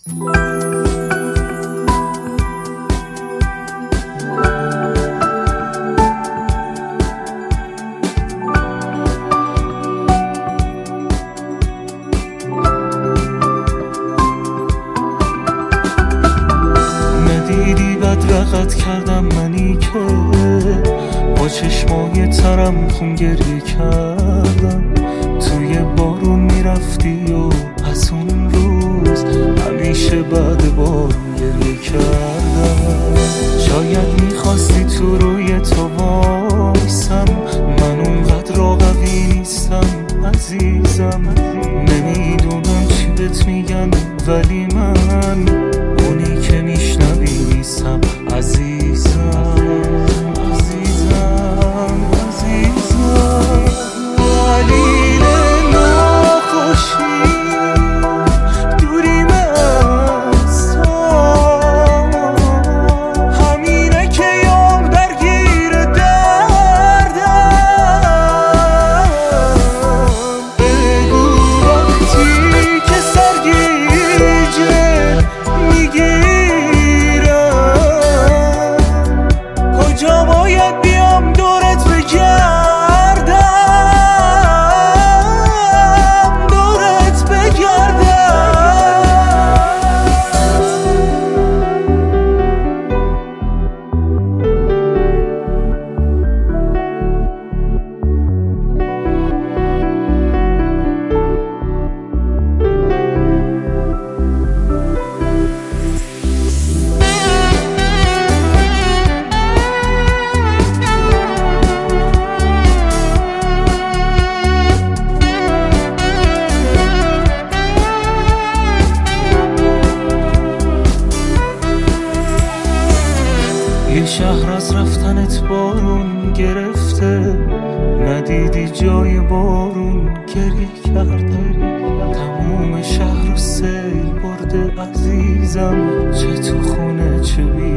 ندیدی بدرقت کردم منی که با چشمای ترم خون گریه کردم. توی بارون میرفتی و از اون روز همیشه بعد بارون گریه کردم. شاید میخواستی تو روی تو وایسم، من اونقدر قوی نیستم عزیزم. نمیدونم چی بهت میگن ولی من اونی که میشنوی نیستم عزیزم. دلیل ناخوشی دوریم از تو همینه که یار درگیر دردم. بگو وقتی که سرگیجه میگیرم کجا باید بیام دورت بگردم. یه شهر از رفتنت بارون گرفته، ندیدی جای بارون گریه کرده. تموم شهر رو سیل برده عزیزم، چه تو خونه چه